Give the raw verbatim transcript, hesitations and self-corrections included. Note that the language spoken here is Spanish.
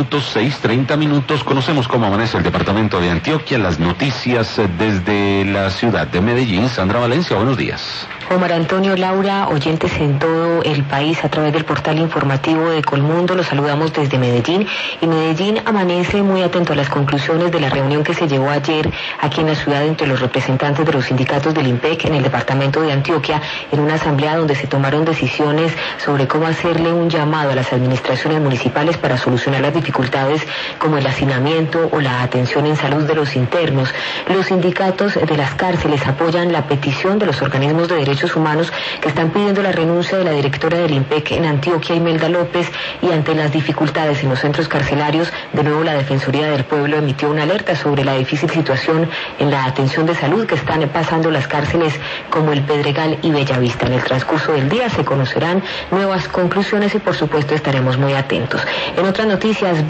minutos, seis treinta minutos. Conocemos cómo amanece el departamento de Antioquia, las noticias desde la ciudad de Medellín. Sandra Valencia, buenos días. Omar Antonio, Laura, oyentes en todo el país a través del portal informativo de Colmundo, los saludamos desde Medellín. Y Medellín amanece muy atento a las conclusiones de la reunión que se llevó ayer aquí en la ciudad entre los representantes de los sindicatos del IMPEC en el departamento de Antioquia, en una asamblea donde se tomaron decisiones sobre cómo hacerle un llamado a las administraciones municipales para solucionar las dificultades como el hacinamiento o la atención en salud de los internos. Los sindicatos de las cárceles apoyan la petición de los organismos de derechos humanos que están pidiendo la renuncia de la directora del IMPEC en Antioquia, Imelda López, y ante las dificultades en los centros carcelarios, de nuevo la Defensoría del Pueblo emitió una alerta sobre la difícil situación en la atención de salud que están pasando las cárceles como el Pedregal y Bellavista. En el transcurso del día se conocerán nuevas conclusiones y por supuesto estaremos muy atentos. En otras noticias,